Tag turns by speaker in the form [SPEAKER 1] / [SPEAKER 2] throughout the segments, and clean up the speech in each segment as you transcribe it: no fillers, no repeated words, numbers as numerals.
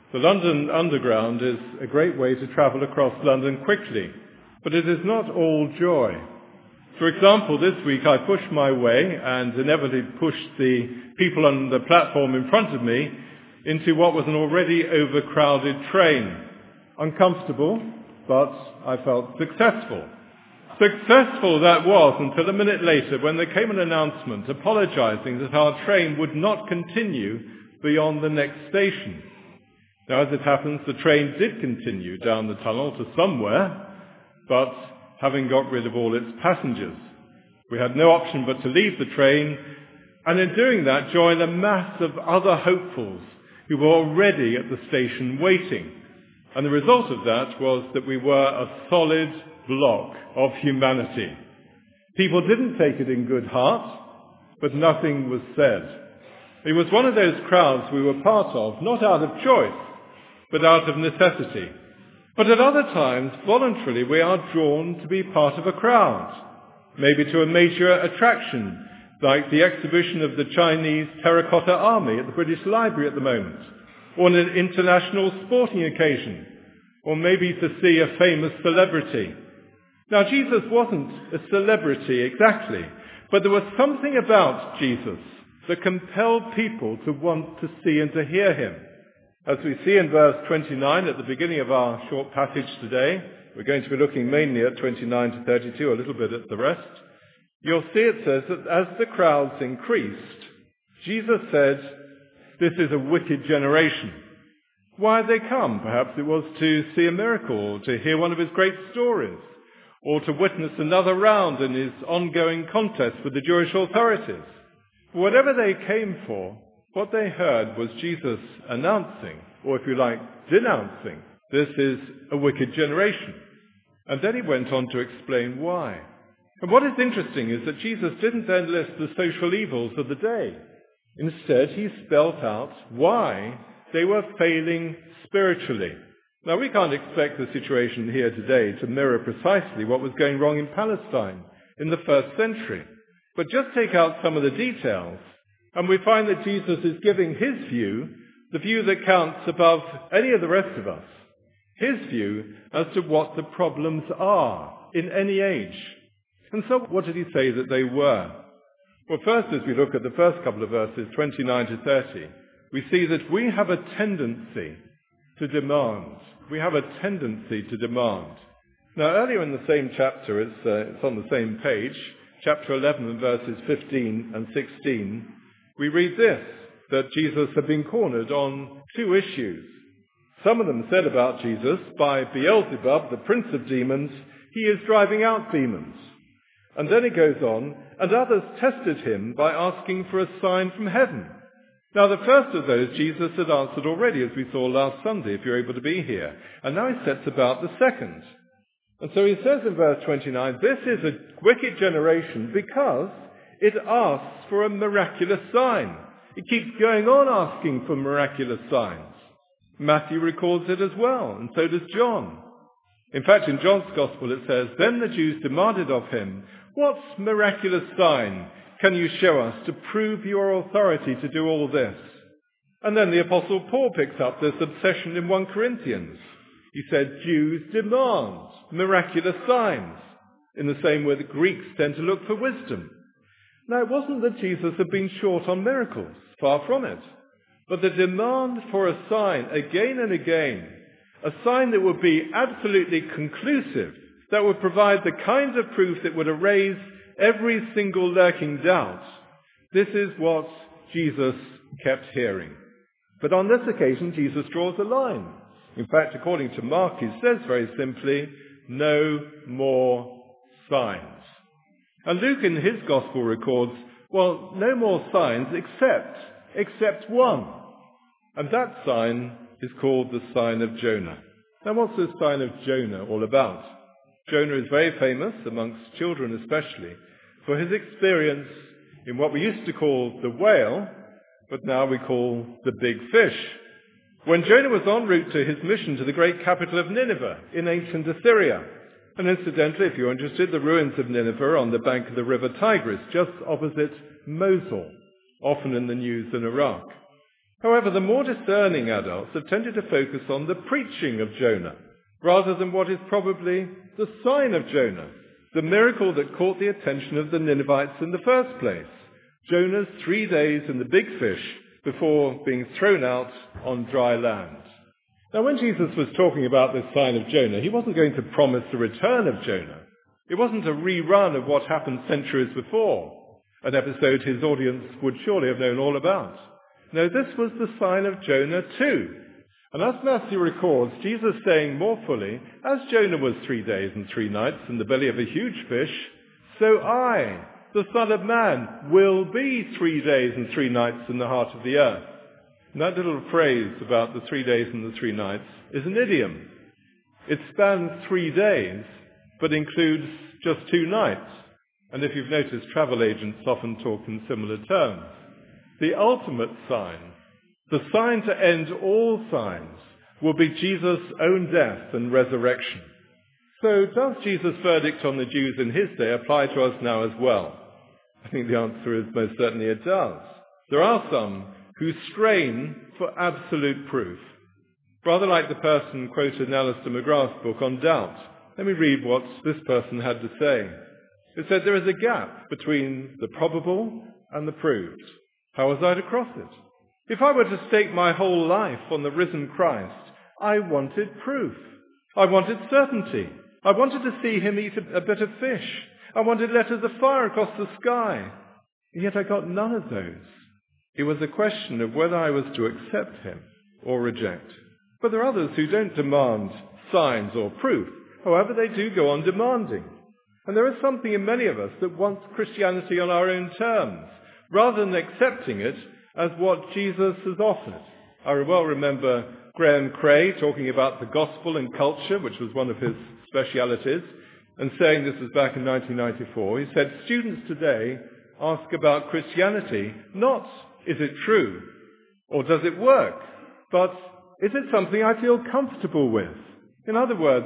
[SPEAKER 1] The London Underground is a great way to travel across London quickly, but it is not all joy. For example, this week I pushed my way and inevitably pushed the people on the platform in front of me into what was an already overcrowded train. Uncomfortable, but I felt successful. Successful that was until a minute later when there came an announcement apologizing that our train would not continue beyond the next station. Now, as it happens, the train did continue down the tunnel to somewhere, but having got rid of all its passengers. We had no option but to leave the train, and in doing that join a mass of other hopefuls who were already at the station waiting. And the result of that was that we were a solid block of humanity. People didn't take it in good heart, but nothing was said. It was one of those crowds we were part of, not out of choice, but out of necessity. But at other times, voluntarily, we are drawn to be part of a crowd, maybe to a major attraction, like the exhibition of the Chinese Terracotta Army at the British Library at the moment, or an international sporting occasion, or maybe to see a famous celebrity. Now, Jesus wasn't a celebrity exactly, but there was something about Jesus that compelled people to want to see and to hear him. As we see in verse 29 at the beginning of our short passage today, we're going to be looking mainly at 29 to 32, a little bit at the rest. You'll see it says that as the crowds increased, Jesus said, "This is a wicked generation." Why had they come? Perhaps it was to see a miracle, or to hear one of his great stories, or to witness another round in his ongoing contest with the Jewish authorities. Whatever they came for, what they heard was Jesus announcing, or if you like, denouncing, this is a wicked generation. And then he went on to explain why. And what is interesting is that Jesus didn't then list the social evils of the day. Instead, he spelt out why they were failing spiritually. Now, we can't expect the situation here today to mirror precisely what was going wrong in Palestine in the first century. But just take out some of the details, and we find that Jesus is giving his view, the view that counts above any of the rest of us, his view as to what the problems are in any age. And so what did he say that they were? Well, first, as we look at the first couple of verses, 29 to 30, we see that we have a tendency to demand. We have a tendency to demand. Now, earlier in the same chapter, it's on the same page, chapter 11 and verses 15 and 16, we read this, that Jesus had been cornered on two issues. Some of them said about Jesus, by Beelzebub, the prince of demons, he is driving out demons. And then it goes on, and others tested him by asking for a sign from heaven. Now, the first of those Jesus had answered already, as we saw last Sunday, if you're able to be here. And now he sets about the second. And so he says in verse 29, this is a wicked generation because it asks for a miraculous sign. It keeps going on asking for miraculous signs. Matthew records it as well, and so does John. In fact, in John's Gospel it says, then the Jews demanded of him, what miraculous sign can you show us to prove your authority to do all this? And then the Apostle Paul picks up this obsession in 1 Corinthians. He said, Jews demand miraculous signs, in the same way the Greeks tend to look for wisdom. Now, it wasn't that Jesus had been short on miracles, far from it, but the demand for a sign again and again, a sign that would be absolutely conclusive, that would provide the kind of proof that would erase every single lurking doubt. This is what Jesus kept hearing. But on this occasion, Jesus draws a line. In fact, according to Mark, he says very simply, no more signs. And Luke in his Gospel records, well, no more signs except one. And that sign is called the sign of Jonah. Now, what's this sign of Jonah all about? Jonah is very famous, amongst children especially, for his experience in what we used to call the whale, but now we call the big fish. When Jonah was en route to his mission to the great capital of Nineveh in ancient Assyria. And incidentally, if you're interested, the ruins of Nineveh are on the bank of the river Tigris, just opposite Mosul, often in the news in Iraq. However, the more discerning adults have tended to focus on the preaching of Jonah, rather than what is probably the sign of Jonah, the miracle that caught the attention of the Ninevites in the first place. Jonah's 3 days in the big fish before being thrown out on dry land. Now, when Jesus was talking about this sign of Jonah, he wasn't going to promise the return of Jonah. It wasn't a rerun of what happened centuries before, an episode his audience would surely have known all about. No, this was the sign of Jonah too. And as Matthew records, Jesus saying more fully, as Jonah was 3 days and 3 nights in the belly of a huge fish, so I, the Son of Man, will be 3 days and 3 nights in the heart of the earth. And that little phrase about the 3 days and the 3 nights is an idiom. It spans 3 days, but includes just 2 nights. And if you've noticed, travel agents often talk in similar terms. The ultimate sign, the sign to end all signs, will be Jesus' own death and resurrection. So does Jesus' verdict on the Jews in his day apply to us now as well? I think the answer is most certainly it does. There are some who strain for absolute proof. Rather like the person quoted in Alistair McGrath's book on doubt. Let me read what this person had to say. It said, there is a gap between the probable and the proved. How was I to cross it? If I were to stake my whole life on the risen Christ, I wanted proof. I wanted certainty. I wanted to see him eat a bit of fish. I wanted letters of fire across the sky. And yet I got none of those. It was a question of whether I was to accept him or reject. But there are others who don't demand signs or proof. However, they do go on demanding. And there is something in many of us that wants Christianity on our own terms, rather than accepting it as what Jesus has offered. I well remember Graham Cray talking about the gospel and culture, which was one of his specialities, and saying, this was back in 1994, he said, students today ask about Christianity, not is it true or does it work, but is it something I feel comfortable with? In other words,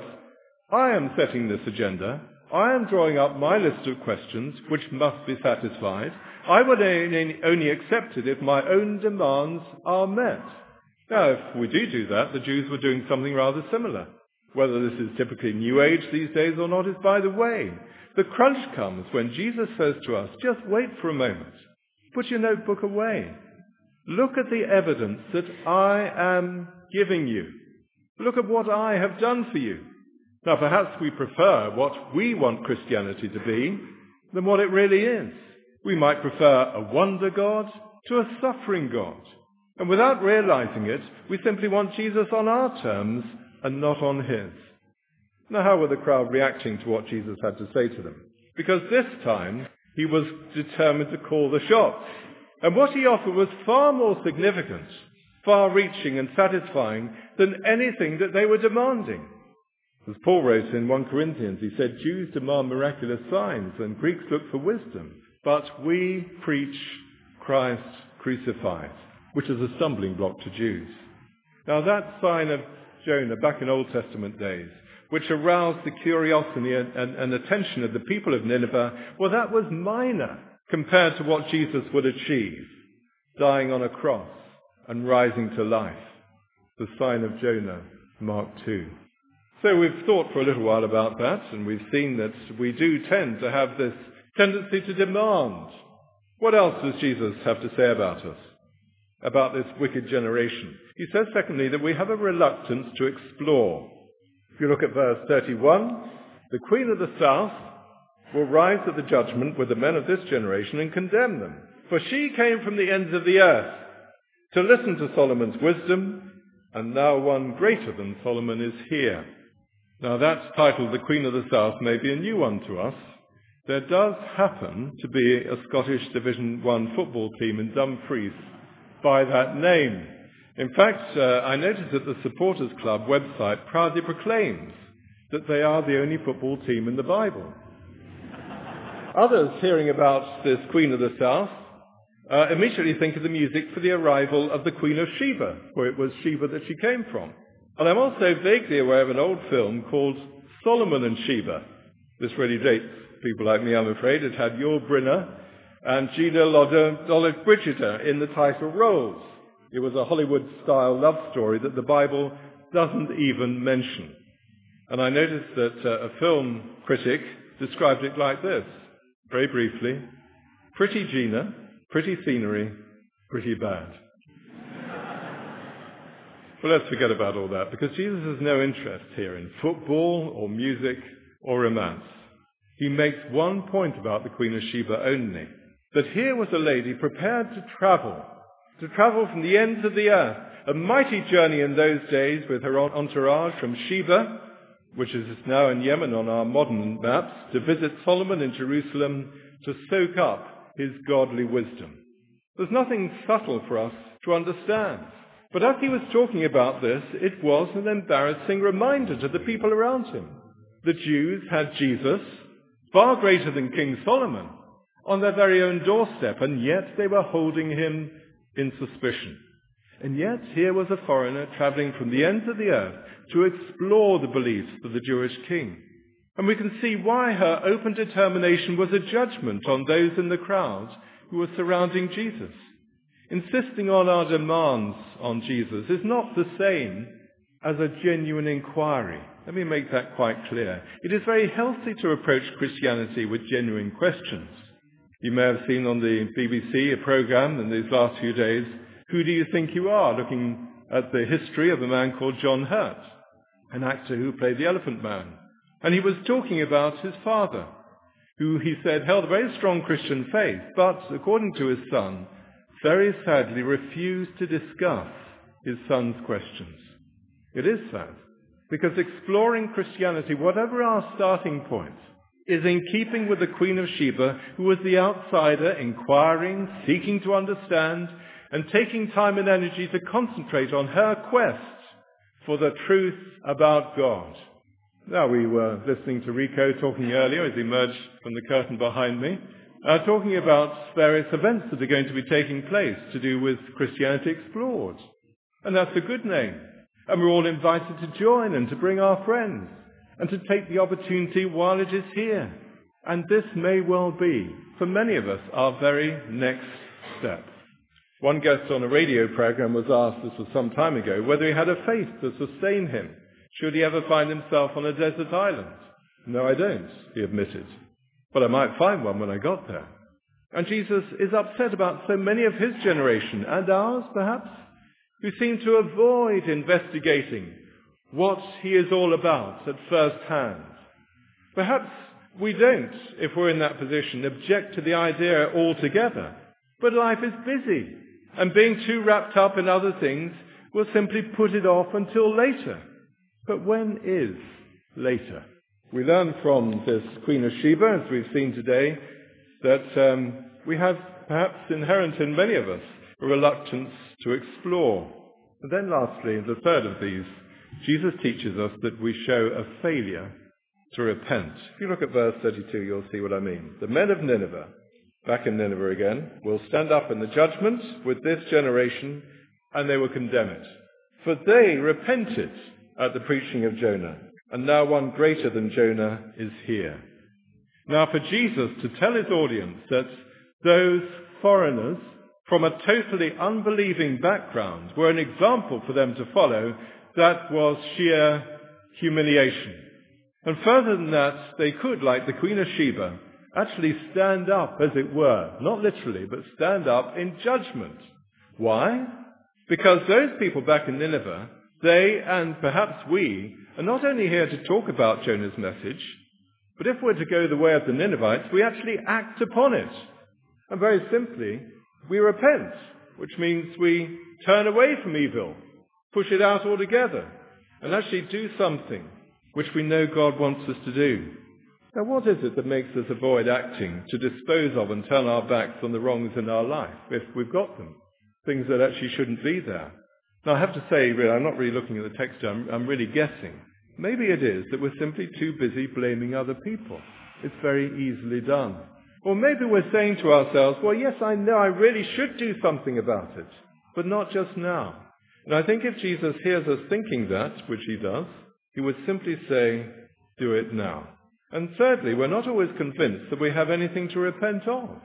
[SPEAKER 1] I am setting this agenda. I am drawing up my list of questions which must be satisfied. I would only accept it if my own demands are met. Now, if we do that, the Jews were doing something rather similar. Whether this is typically New Age these days or not is by the way. The crunch comes when Jesus says to us, just wait for a moment. Put your notebook away. Look at the evidence that I am giving you. Look at what I have done for you. Now, perhaps we prefer what we want Christianity to be than what it really is. We might prefer a wonder God to a suffering God. And without realizing it, we simply want Jesus on our terms and not on his. Now, how were the crowd reacting to what Jesus had to say to them? Because this time, he was determined to call the shots. And what he offered was far more significant, far-reaching and satisfying than anything that they were demanding. As Paul wrote in 1 Corinthians, he said, Jews demand miraculous signs and Greeks look for wisdom. But we preach Christ crucified, which is a stumbling block to Jews. Now that sign of Jonah back in Old Testament days, which aroused the curiosity and attention of the people of Nineveh, well, that was minor compared to what Jesus would achieve, dying on a cross and rising to life. The sign of Jonah, Mark 2. So we've thought for a little while about that, and we've seen that we do tend to have this tendency to demand. What else does Jesus have to say about us, about this wicked generation? He says, secondly, that we have a reluctance to explore. If you look at verse 31, the queen of the south will rise at the judgment with the men of this generation and condemn them. For she came from the ends of the earth to listen to Solomon's wisdom, and now one greater than Solomon is here. Now that title, the Queen of the South, may be a new one to us. There does happen to be a Scottish Division 1 football team in Dumfries by that name. In fact, I noticed that the Supporters Club website proudly proclaims that they are the only football team in the Bible. Others, hearing about this Queen of the South, immediately think of the music for the arrival of the Queen of Sheba, where it was Sheba that she came from. And I'm also vaguely aware of an old film called Solomon and Sheba. This really dates people like me, I'm afraid. It had Yul Brynner and Gina Lollobrigida in the title roles. It was a Hollywood-style love story that the Bible doesn't even mention. And I noticed that a film critic described it like this, very briefly: pretty Gina, pretty scenery, pretty bad. Well, let's forget about all that, because Jesus has no interest here in football or music or romance. He makes one point about the Queen of Sheba only, that here was a lady prepared to travel from the ends of the earth, a mighty journey in those days with her entourage from Sheba, which is now in Yemen on our modern maps, to visit Solomon in Jerusalem to soak up his godly wisdom. There's nothing subtle for us to understand. But as he was talking about this, it was an embarrassing reminder to the people around him. The Jews had Jesus, far greater than King Solomon, on their very own doorstep, and yet they were holding him in suspicion. And yet here was a foreigner traveling from the ends of the earth to explore the beliefs of the Jewish king. And we can see why her open determination was a judgment on those in the crowd who were surrounding Jesus. Insisting on our demands on Jesus is not the same as a genuine inquiry. Let me make that quite clear. It is very healthy to approach Christianity with genuine questions. You may have seen on the BBC a program in these last few days, Who Do You Think You Are?, looking at the history of a man called John Hurt, an actor who played the Elephant Man. And he was talking about his father, who he said held a very strong Christian faith, but according to his son, very sadly refused to discuss his son's questions. It is sad, because exploring Christianity, whatever our starting point, is in keeping with the Queen of Sheba, who was the outsider, inquiring, seeking to understand, and taking time and energy to concentrate on her quest for the truth about God. Now, we were listening to Rico talking earlier as he emerged from the curtain behind me, talking about various events that are going to be taking place to do with Christianity Explored. And that's a good name. And we're all invited to join and to bring our friends and to take the opportunity while it is here. And this may well be, for many of us, our very next step. One guest on a radio program was asked, this was some time ago, whether he had a faith to sustain him should he ever find himself on a desert island. No, I don't, he admitted. But I might find one when I got there. And Jesus is upset about so many of his generation, and ours perhaps, who seem to avoid investigating what he is all about at first hand. Perhaps we don't, if we're in that position, object to the idea altogether. But life is busy, and being too wrapped up in other things will simply put it off until later. But when is later? We learn from this Queen of Sheba, as we've seen today, that we have perhaps inherent in many of us a reluctance to explore. And then lastly, the third of these, Jesus teaches us that we show a failure to repent. If you look at verse 32, you'll see what I mean. The men of Nineveh, back in Nineveh again, will stand up in the judgment with this generation, and they will condemn it. For they repented at the preaching of Jonah, and now one greater than Jonah is here. Now, for Jesus to tell his audience that those foreigners from a totally unbelieving background were an example for them to follow, that was sheer humiliation. And further than that, they could, like the Queen of Sheba, actually stand up, as it were, not literally, but stand up in judgment. Why? Because those people back in Nineveh, they, and perhaps we, are not only here to talk about Jonah's message, but if we're to go the way of the Ninevites, we actually act upon it. And very simply, we repent, which means we turn away from evil, push it out altogether, and actually do something which we know God wants us to do. Now, what is it that makes us avoid acting to dispose of and turn our backs on the wrongs in our life, if we've got them? Things that actually shouldn't be there. Now, I have to say, really, I'm not really looking at the text, I'm really guessing. Maybe it is that we're simply too busy blaming other people. It's very easily done. Or maybe we're saying to ourselves, well, yes, I know I really should do something about it, but not just now. And I think if Jesus hears us thinking that, which he does, he would simply say, do it now. And thirdly, we're not always convinced that we have anything to repent of.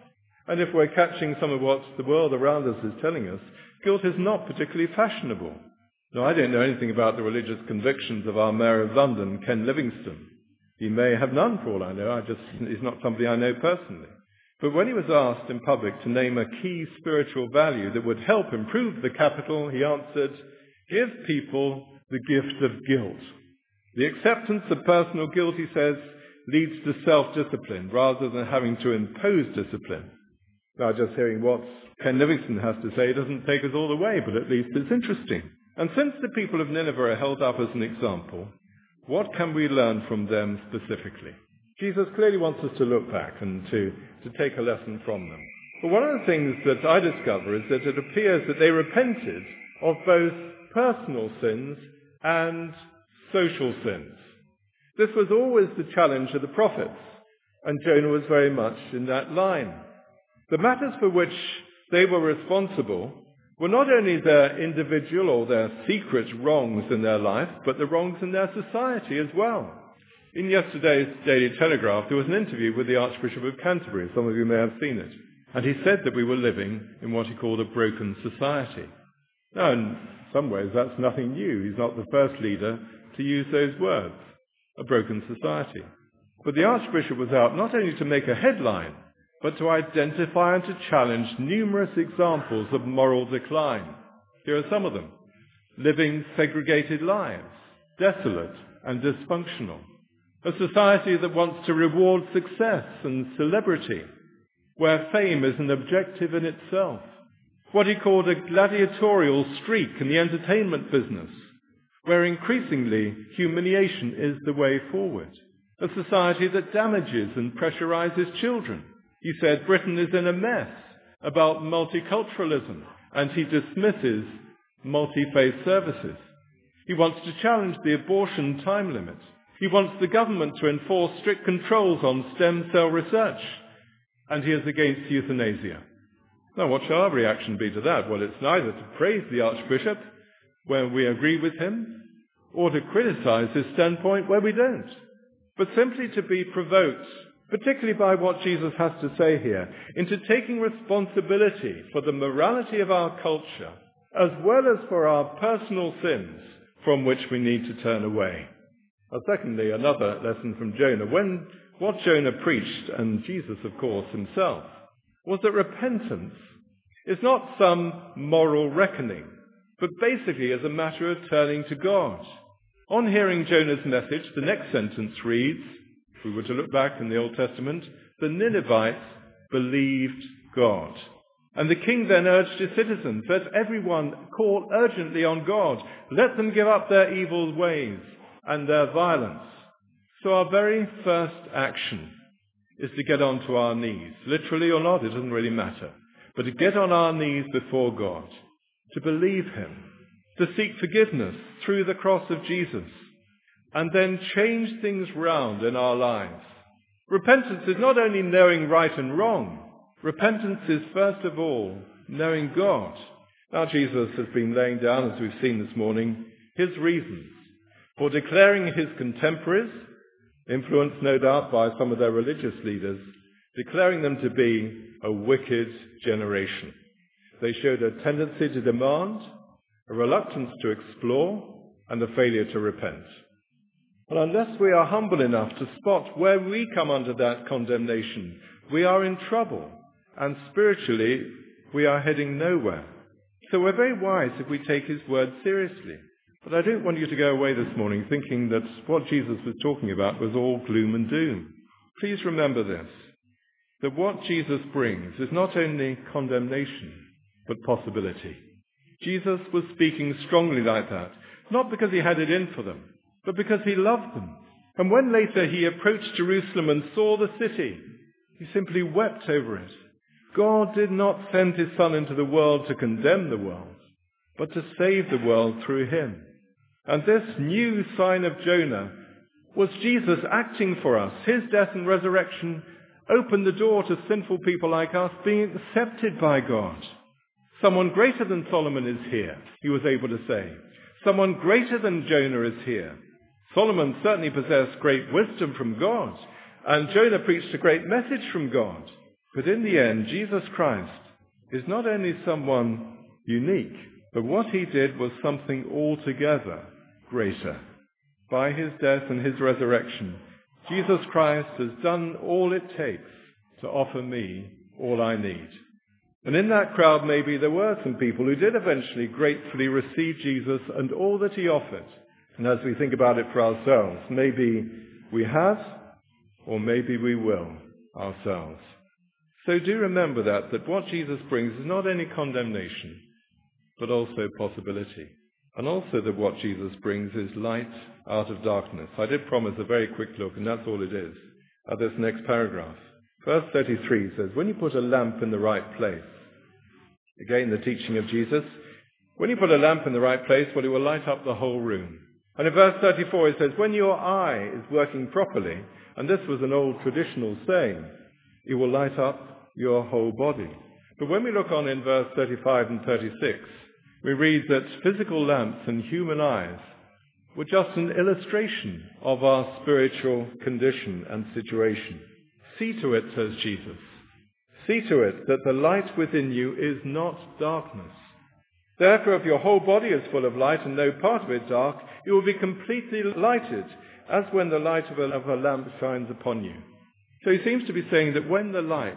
[SPEAKER 1] And if we're catching some of what the world around us is telling us, guilt is not particularly fashionable. Now, I don't know anything about the religious convictions of our Mayor of London, Ken Livingstone. He may have none for all I know. He's not somebody I know personally. But when he was asked in public to name a key spiritual value that would help improve the capital, he answered, "Give people the gift of guilt." The acceptance of personal guilt, he says, leads to self-discipline rather than having to impose discipline. Now, just hearing what Ken Livingstone has to say doesn't take us all the way, but at least it's interesting. And since the people of Nineveh are held up as an example, what can we learn from them specifically? Jesus clearly wants us to look back and to take a lesson from them. But one of the things that I discover is that it appears that they repented of both personal sins and social sins. This was always the challenge of the prophets, and Jonah was very much in that line. The matters for which they were responsible were not only their individual or their secret wrongs in their life, but the wrongs in their society as well. In yesterday's Daily Telegraph, there was an interview with the Archbishop of Canterbury. Some of you may have seen it. And he said that we were living in what he called a broken society. Now, in some ways, that's nothing new. He's not the first leader to use those words, a broken society. But the Archbishop was out not only to make a headline, but to identify and to challenge numerous examples of moral decline. Here are some of them. Living segregated lives, desolate and dysfunctional. A society that wants to reward success and celebrity, where fame is an objective in itself. What he called a gladiatorial streak in the entertainment business, where increasingly humiliation is the way forward. A society that damages and pressurizes children. He said Britain is in a mess about multiculturalism, and he dismisses multi-faith services. He wants to challenge the abortion time limit. He wants the government to enforce strict controls on stem cell research, and he is against euthanasia. Now, what shall our reaction be to that? Well, it's neither to praise the Archbishop where we agree with him, or to criticize his standpoint where we don't, but simply to be provoked, particularly by what Jesus has to say here, into taking responsibility for the morality of our culture, as well as for our personal sins from which we need to turn away. Secondly, another lesson from Jonah. What Jonah preached, and Jesus, of course, himself, was that repentance is not some moral reckoning, but basically is a matter of turning to God. On hearing Jonah's message, the next sentence reads, if we were to look back in the Old Testament, the Ninevites believed God. And the king then urged his citizens, let everyone call urgently on God. Let them give up their evil ways and their violence. So our very first action is to get onto our knees. Literally or not, it doesn't really matter. But to get on our knees before God, to believe him, to seek forgiveness through the cross of Jesus, and then change things round in our lives. Repentance is not only knowing right and wrong. Repentance is first of all knowing God. Now Jesus has been laying down, as we've seen this morning, his reasons for declaring his contemporaries, influenced no doubt by some of their religious leaders, declaring them to be a wicked generation. They showed a tendency to demand, a reluctance to explore, and a failure to repent. And unless we are humble enough to spot where we come under that condemnation, we are in trouble, and spiritually we are heading nowhere. So we're very wise if we take his word seriously. But I don't want you to go away this morning thinking that what Jesus was talking about was all gloom and doom. Please remember this, that what Jesus brings is not only condemnation, but possibility. Jesus was speaking strongly like that, not because he had it in for them, but because he loved them. And when later he approached Jerusalem and saw the city, he simply wept over it. God did not send his Son into the world to condemn the world, but to save the world through him. And this new sign of Jonah was Jesus acting for us. His death and resurrection opened the door to sinful people like us being accepted by God. Someone greater than Solomon is here, he was able to say. Someone greater than Jonah is here. Solomon certainly possessed great wisdom from God, and Jonah preached a great message from God. But in the end, Jesus Christ is not only someone unique, but what he did was something altogether greater. By his death and his resurrection, Jesus Christ has done all it takes to offer me all I need. And in that crowd, maybe there were some people who did eventually gratefully receive Jesus and all that he offered. And as we think about it for ourselves, maybe we have, or maybe we will ourselves. So do remember that what Jesus brings is not only condemnation, but also possibility. And also that what Jesus brings is light out of darkness. I did promise a very quick look, and that's all it is, at this next paragraph. Verse 33 says, when you put a lamp in the right place, again the teaching of Jesus, when you put a lamp in the right place, well, it will light up the whole room. And in verse 34 it says, when your eye is working properly, and this was an old traditional saying, it will light up your whole body. But when we look on in verse 35 and 36, we read that physical lamps and human eyes were just an illustration of our spiritual condition and situation. See to it, says Jesus. See to it that the light within you is not darkness. Therefore, if your whole body is full of light and no part of it dark, you will be completely lighted, as when the light of a lamp shines upon you. So he seems to be saying that when the light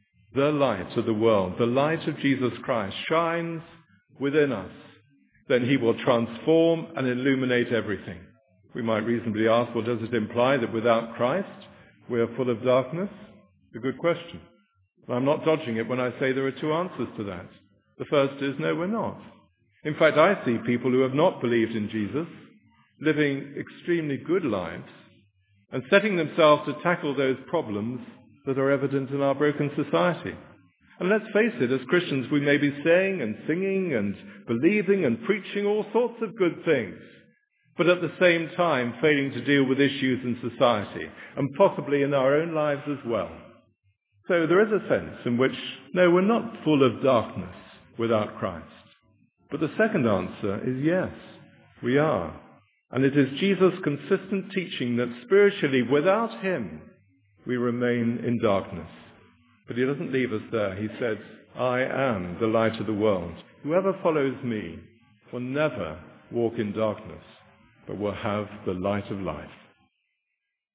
[SPEAKER 1] of the world, the light of Jesus Christ, shines within us, then he will transform and illuminate everything. We might reasonably ask, well, does it imply that without Christ we are full of darkness? It's a good question. I'm not dodging it when I say there are two answers to that. The first is, no, we're not. In fact, I see people who have not believed in Jesus living extremely good lives and setting themselves to tackle those problems that are evident in our broken society. And let's face it, as Christians we may be saying and singing and believing and preaching all sorts of good things, but at the same time failing to deal with issues in society and possibly in our own lives as well. So there is a sense in which, no, we're not full of darkness without Christ. But the second answer is yes, we are. And it is Jesus' consistent teaching that spiritually, without him, we remain in darkness. But he doesn't leave us there. He says, I am the light of the world. Whoever follows me will never walk in darkness, but will have the light of life.